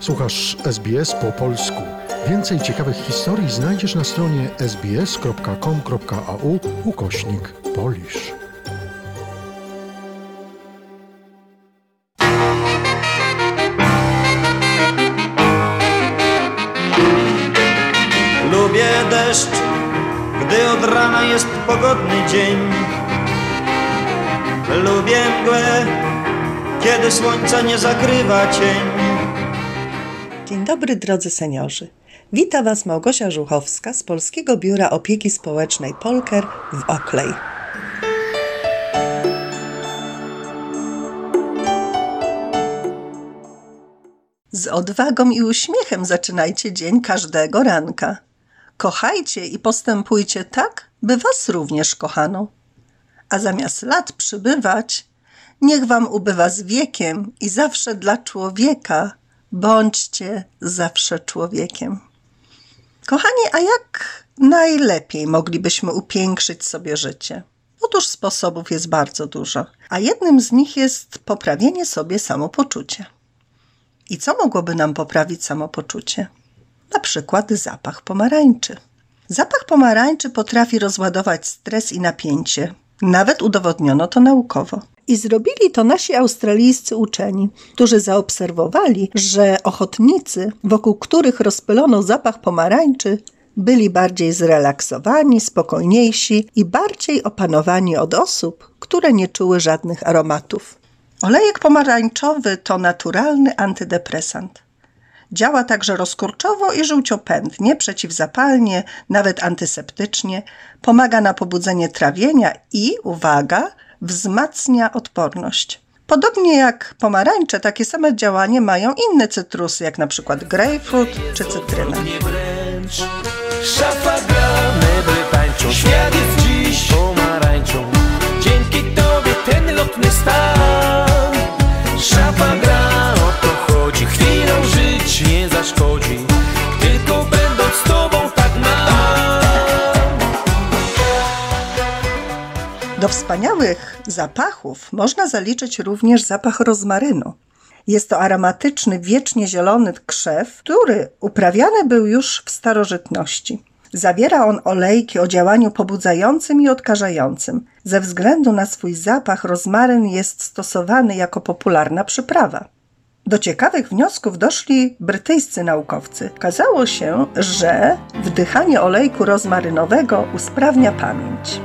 Słuchasz SBS po polsku. Więcej ciekawych historii znajdziesz na stronie sbs.com.au/Polish. Lubię deszcz, gdy od rana jest pogodny dzień. Lubię mgłę, kiedy słońca nie zakrywa cień. Dzień dobry, drodzy seniorzy. Wita Was Małgosia Żuchowska z Polskiego Biura Opieki Społecznej Polker w Ockley. Z odwagą i uśmiechem zaczynajcie dzień każdego ranka. Kochajcie i postępujcie tak, by Was również kochano. A zamiast lat przybywać, niech Wam ubywa z wiekiem i zawsze dla człowieka bądźcie zawsze człowiekiem. Kochani, a jak najlepiej moglibyśmy upiększyć sobie życie? Otóż sposobów jest bardzo dużo, a jednym z nich jest poprawienie sobie samopoczucia. I co mogłoby nam poprawić samopoczucie? Na przykład zapach pomarańczy. Zapach pomarańczy potrafi rozładować stres i napięcie. Nawet udowodniono to naukowo. I zrobili to nasi australijscy uczeni, którzy zaobserwowali, że ochotnicy, wokół których rozpylono zapach pomarańczy, byli bardziej zrelaksowani, spokojniejsi i bardziej opanowani od osób, które nie czuły żadnych aromatów. Olejek pomarańczowy to naturalny antydepresant. Działa także rozkurczowo i żółciopędnie, przeciwzapalnie, nawet antyseptycznie, pomaga na pobudzenie trawienia i, uwaga, wzmacnia odporność. Podobnie jak pomarańcze, takie same działanie mają inne cytrusy, jak na przykład grejpfrut czy cytryna. Szafa gra, meble tańczą, świat jest dziś pomarańczą. Dzięki tobie ten lotny stan. Szafa gra, o to chodzi, chwilą żyć nie zaszkodzi, tylko będąc z tobą tak nam. Do wspaniałych zapachów można zaliczyć również zapach rozmarynu. Jest to aromatyczny, wiecznie zielony krzew, który uprawiany był już w starożytności. Zawiera on olejki o działaniu pobudzającym i odkażającym. Ze względu na swój zapach rozmaryn jest stosowany jako popularna przyprawa. Do ciekawych wniosków doszli brytyjscy naukowcy. Okazało się, że wdychanie olejku rozmarynowego usprawnia pamięć.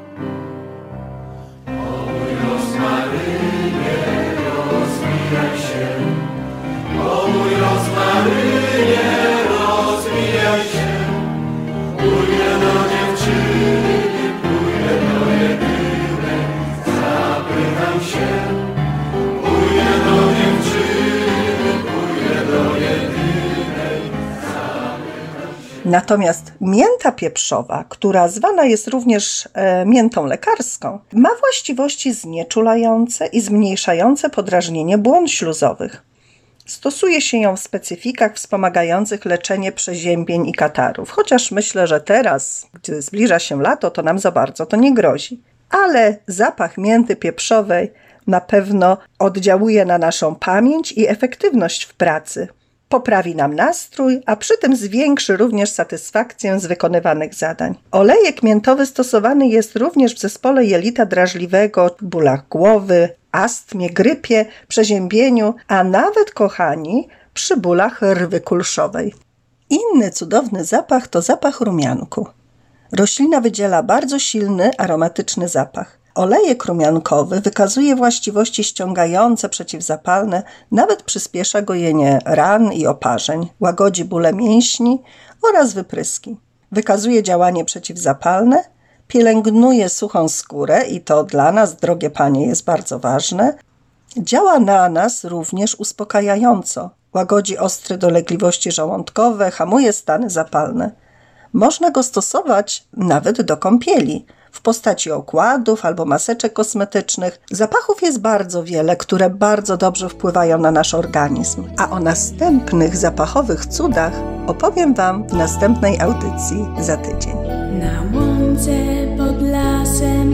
Natomiast mięta pieprzowa, która zwana jest również miętą lekarską, ma właściwości znieczulające i zmniejszające podrażnienie błon śluzowych. Stosuje się ją w specyfikach wspomagających leczenie przeziębień i katarów, chociaż myślę, że teraz, gdy zbliża się lato, to nam za bardzo to nie grozi. Ale zapach mięty pieprzowej na pewno oddziałuje na naszą pamięć i efektywność w pracy. Poprawi nam nastrój, a przy tym zwiększy również satysfakcję z wykonywanych zadań. Olejek miętowy stosowany jest również w zespole jelita drażliwego, bólach głowy, astmie, grypie, przeziębieniu, a nawet, kochani, przy bólach rwy kulszowej. Inny cudowny zapach to zapach rumianku. Roślina wydziela bardzo silny, aromatyczny zapach. Olejek rumiankowy wykazuje właściwości ściągające, przeciwzapalne, nawet przyspiesza gojenie ran i oparzeń, łagodzi bóle mięśni oraz wypryski. Wykazuje działanie przeciwzapalne, pielęgnuje suchą skórę i to dla nas, drogie panie, jest bardzo ważne. Działa na nas również uspokajająco, łagodzi ostre dolegliwości żołądkowe, hamuje stany zapalne. Można go stosować nawet do kąpieli, w postaci okładów albo maseczek kosmetycznych. Zapachów jest bardzo wiele, które bardzo dobrze wpływają na nasz organizm. A o następnych zapachowych cudach opowiem Wam w następnej audycji za tydzień. Na łące pod lasem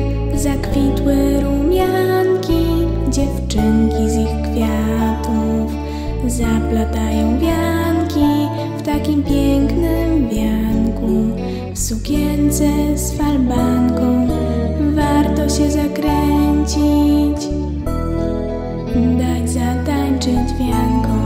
zakwitły rumianki, dziewczynki z ich kwiatów zaplatają wianki w takim pięknym wianku. W sukience z falbanką warto się zakręcić, dać zatańczyć wianką.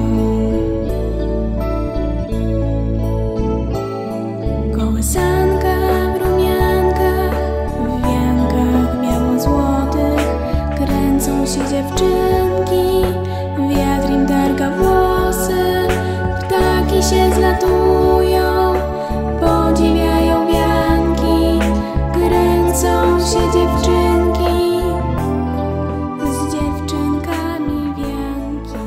Kołysanka w rumiankach, w wiankach biało-złotych kręcą się dziewczynki, wiatr im targa włosy, ptaki się zlatują, podziwiają wianki, kręcą się dziewczynki z dziewczynkami wianki.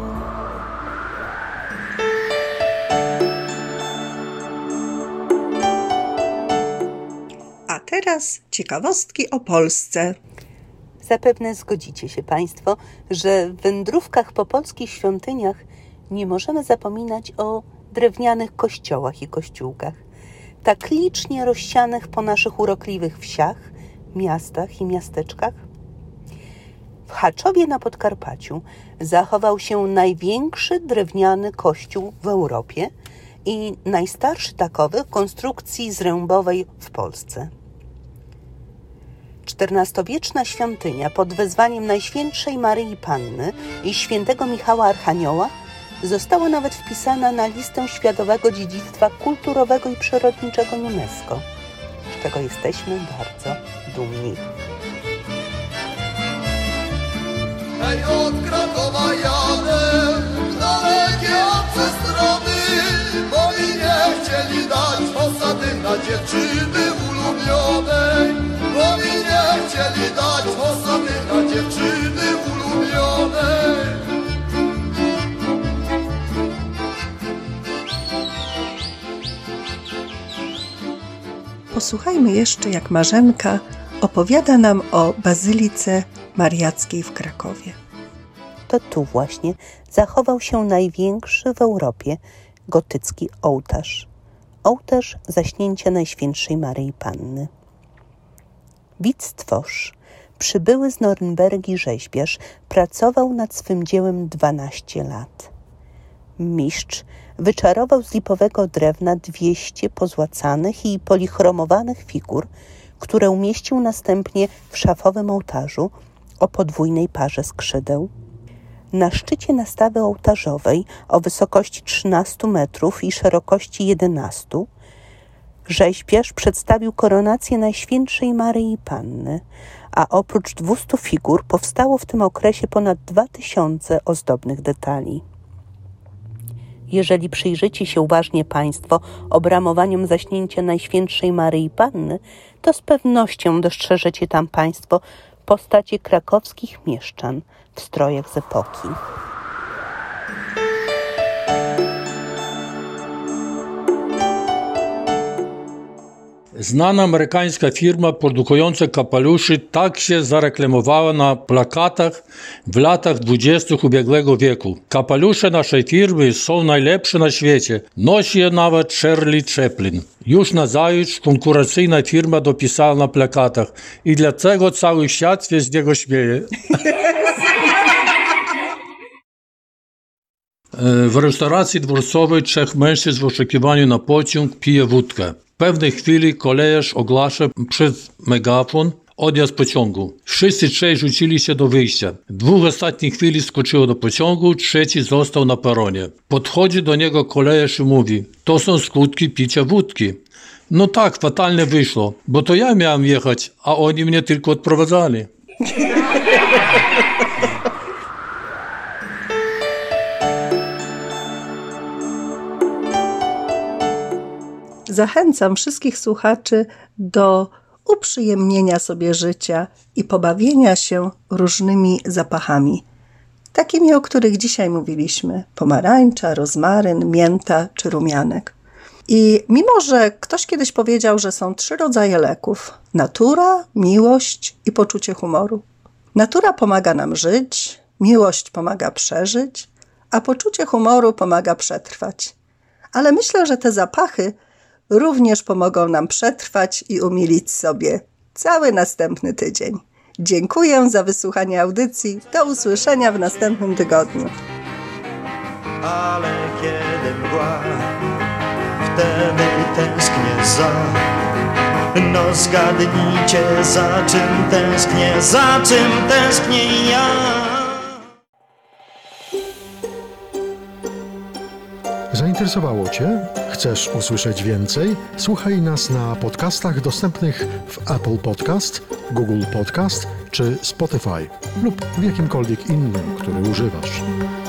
A teraz ciekawostki o Polsce. Zapewne zgodzicie się Państwo, że w wędrówkach po polskich świątyniach nie możemy zapominać o drewnianych kościołach i kościółkach, tak licznie rozsianych po naszych urokliwych wsiach, miastach i miasteczkach. W Chaczowie na Podkarpaciu zachował się największy drewniany kościół w Europie i najstarszy takowy w konstrukcji zrębowej w Polsce. XIV-wieczna świątynia pod wezwaniem Najświętszej Maryi Panny i świętego Michała Archanioła została nawet wpisana na listę Światowego Dziedzictwa Kulturowego i Przyrodniczego UNESCO, z czego jesteśmy bardzo dumni. Hej, od Krakowa jadę w dalekie obce strony, bo mi nie chcieli dać osady na dziewczyny ulubionej, bo mi nie chcieli dać osady na dziewczyny ulubionej. Posłuchajmy jeszcze, jak Marzenka opowiada nam o Bazylice Mariackiej w Krakowie. To tu właśnie zachował się największy w Europie gotycki ołtarz. Ołtarz Zaśnięcia Najświętszej Maryi Panny. Wictwosz, przybyły z Norymbergi rzeźbiarz, pracował nad swym dziełem 12 lat. Mistrz wyczarował z lipowego drewna 200 pozłacanych i polichromowanych figur, które umieścił następnie w szafowym ołtarzu o podwójnej parze skrzydeł. Na szczycie nastawy ołtarzowej o wysokości 13 metrów i szerokości 11 rzeźbiarz przedstawił koronację Najświętszej Maryi Panny, a oprócz 200 figur powstało w tym okresie ponad 2000 ozdobnych detali. Jeżeli przyjrzycie się uważnie Państwo obramowaniom Zaśnięcia Najświętszej Maryi Panny, to z pewnością dostrzeżecie tam Państwo postacie krakowskich mieszczan w strojach z epoki. Znana amerykańska firma produkująca kapeluszy tak się zareklamowała na plakatach w latach 20. ubiegłego wieku. Kapelusze naszej firmy są najlepsze na świecie. Nosi je nawet Shirley Chaplin. Już nazajutrz konkurencyjna firma dopisała na plakatach i dlatego cały świat się z niego śmieje. W restauracji dworcowej 3 mężczyzn w oczekiwaniu na pociąg pije wódkę. W pewnej chwili kolejarz ogłasza przez megafon odjazd pociągu. Wszyscy 3 rzucili się do wyjścia. 2 ostatniej chwili skoczyło do pociągu, 3 został na peronie. Podchodzi do niego kolejarz i mówi: to są skutki picia wódki. No tak, fatalnie wyszło, bo to ja miałem jechać, a oni mnie tylko odprowadzali. Zachęcam wszystkich słuchaczy do uprzyjemnienia sobie życia i pobawienia się różnymi zapachami. Takimi, o których dzisiaj mówiliśmy: pomarańcza, rozmaryn, mięta czy rumianek. I mimo, że ktoś kiedyś powiedział, że są 3 rodzaje leków: natura, miłość i poczucie humoru. Natura pomaga nam żyć, miłość pomaga przeżyć, a poczucie humoru pomaga przetrwać. Ale myślę, że te zapachy również pomogą nam przetrwać i umilić sobie cały następny tydzień. Dziękuję za wysłuchanie audycji. Do usłyszenia w następnym tygodniu. ale kiedy mgła, wtedy tęsknię za. No zgadnijcie, za czym tęsknię ja. Zainteresowało Cię? Chcesz usłyszeć więcej? Słuchaj nas na podcastach dostępnych w Apple Podcast, Google Podcast czy Spotify lub w jakimkolwiek innym, który używasz.